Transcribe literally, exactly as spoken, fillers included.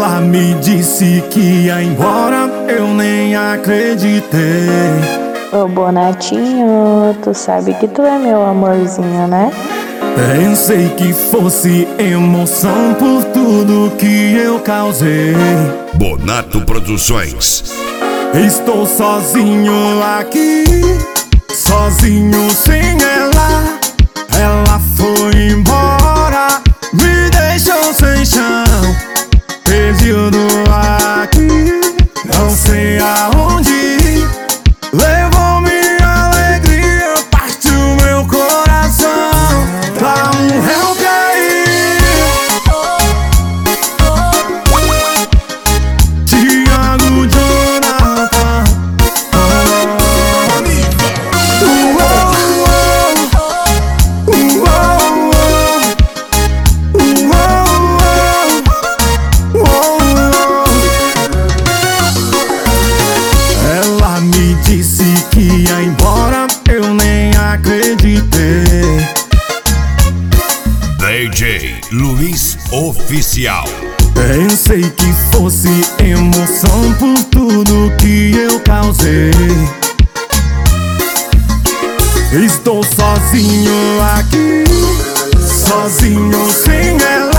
Ela me disse que ia embora, eu nem acreditei. Ô Bonatinho, tu sabe que tu é meu amorzinho, né? Pensei que fosse emoção por tudo que eu causei. Bonato Produções. Estou sozinho aqui, sozinho sem ela. Ela foi embora, me deixou sem chão, perdido aqui, não sei aonde ir. Levou minha alegria, partiu meu coração. Dá um help aí, Thiago Jonathan. Ela me disse que ia embora, eu nem acreditei. D J Luiz Oficial. Pensei que fosse emoção por tudo que eu causei. Estou sozinho aqui, sozinho sem ela.